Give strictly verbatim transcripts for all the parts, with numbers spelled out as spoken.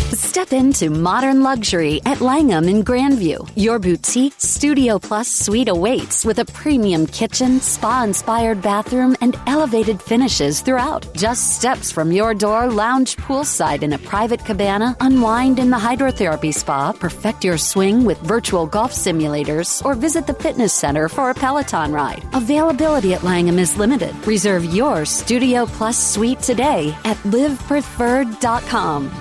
Step into modern luxury at Langham in Grandview. Your boutique Studio Plus suite awaits with a premium kitchen, spa-inspired bathroom, and elevated finishes throughout. Just steps from your door, lounge poolside in a private cabana, unwind in the hydrotherapy spa, perfect your swing with virtual golf simulators, or visit the fitness center for a Peloton ride. Availability at Langham is limited. Reserve your Studio Plus suite today at live preferred dot com.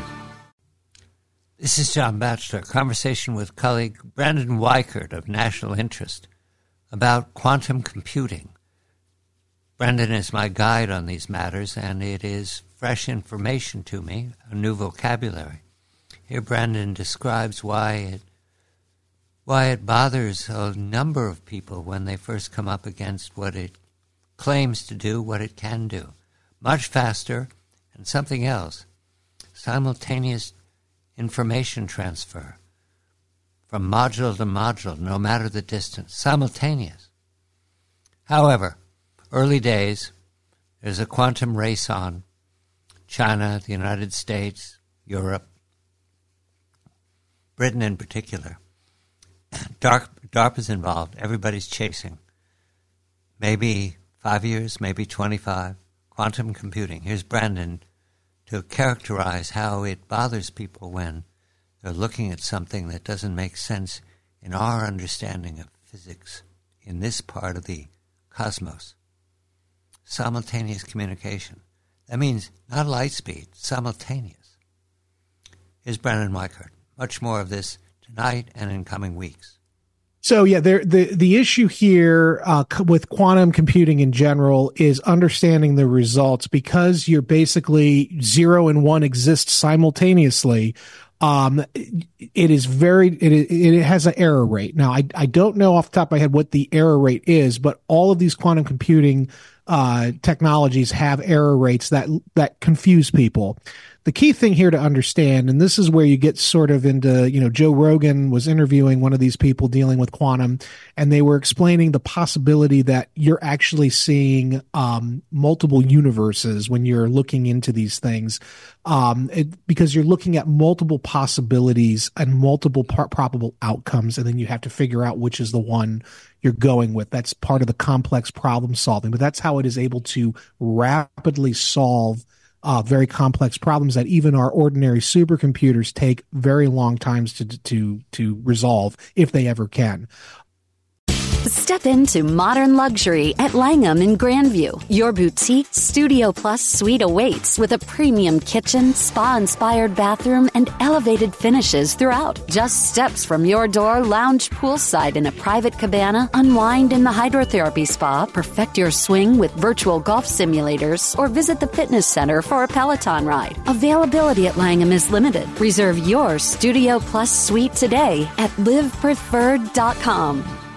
This is John Batchelor, conversation with colleague Brandon Weichert of National Interest about quantum computing. Brandon is my guide on these matters, and it is fresh information to me, a new vocabulary. Here Brandon describes why it, why it bothers a number of people when they first come up against what it claims to do, what it can do. Much faster, and something else, simultaneous information transfer from module to module, no matter the distance, simultaneous. However, early days, there's a quantum race on. China, the United States, Europe, Britain in particular. DARPA's involved. Everybody's chasing. Maybe five years, maybe twenty-five. Quantum computing. Here's Brandon to characterize how it bothers people when they're looking at something that doesn't make sense in our understanding of physics in this part of the cosmos. Simultaneous communication. That means not light speed, simultaneous. Here's Brandon Weichert. Much more of this tonight and in coming weeks. So, yeah, there, the, the issue here uh, with quantum computing in general is understanding the results, because you're basically zero and one exist simultaneously. Um, it is very, it, it has an error rate. Now, I, I don't know off the top of my head what the error rate is, but all of these quantum computing uh, technologies have error rates that, that confuse people. The key thing here to understand, and this is where you get sort of into, you know, Joe Rogan was interviewing one of these people dealing with quantum, and they were explaining the possibility that you're actually seeing um, multiple universes when you're looking into these things, um, it, because you're looking at multiple possibilities and multiple par- probable outcomes, and then you have to figure out which is the one you're going with. That's part of the complex problem solving, but that's how it is able to rapidly solve Uh, very complex problems that even our ordinary supercomputers take very long times to to to resolve, if they ever can. Step into modern luxury at Langham in Grandview. Your boutique Studio Plus suite awaits with a premium kitchen, spa-inspired bathroom, and elevated finishes throughout. Just steps from your door, lounge poolside in a private cabana, unwind in the hydrotherapy spa, perfect your swing with virtual golf simulators, or visit the fitness center for a Peloton ride. Availability at Langham is limited. Reserve your Studio Plus suite today at live preferred dot com.